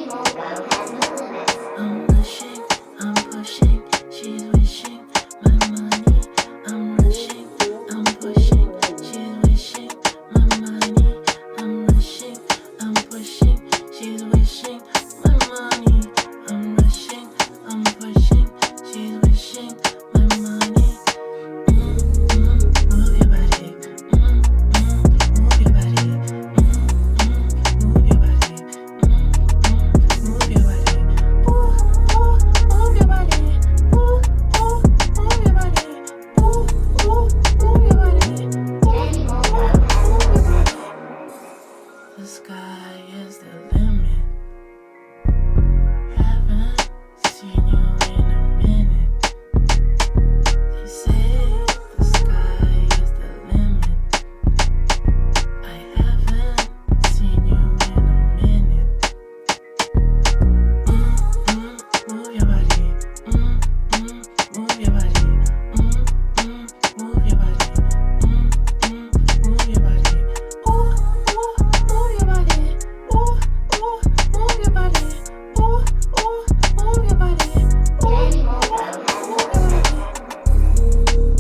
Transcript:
I'm rushing, I'm pushing, she's wishing my money. I'm rushing, I'm pushing, she's wishing my money. I'm rushing, I'm pushing, she's wishing my money. I'm rushing, I'm pushing, she's wishing my money. Move your body. Move your body. Move your body. Move your body. Ooh, move your body. Ooh, move your body. Ooh, move your body. Move your body. The sky is the limit. Haven't seen you in a minute. They say the sky is the limit. I haven't seen you in a minute. Move your body. Move your body. Move your body. Move your body. Ooh, move your body. Ooh, move your body. Ooh, move your body. Move your body.